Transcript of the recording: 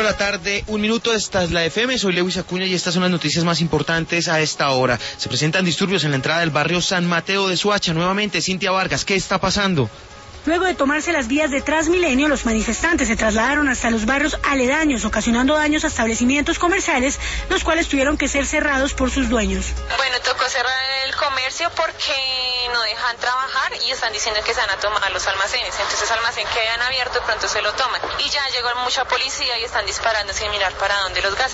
4:01 p.m, esta es la FM, soy Lewis Acuña y estas son las noticias más importantes a esta hora. Se presentan disturbios en la entrada del barrio San Mateo de Soacha. Nuevamente, Cintia Vargas, ¿qué está pasando? Luego de tomarse las vías de Transmilenio, los manifestantes se trasladaron hasta los barrios aledaños, ocasionando daños a establecimientos comerciales, los cuales tuvieron que ser cerrados por sus dueños. Bueno, tocó cerrar el comercio porque no dejan trabajar y están diciendo que se van a tomar los almacenes. Entonces, almacén que hayan abierto, pronto se lo toman. Y ya llegó mucha policía y están disparando sin mirar para dónde los gases.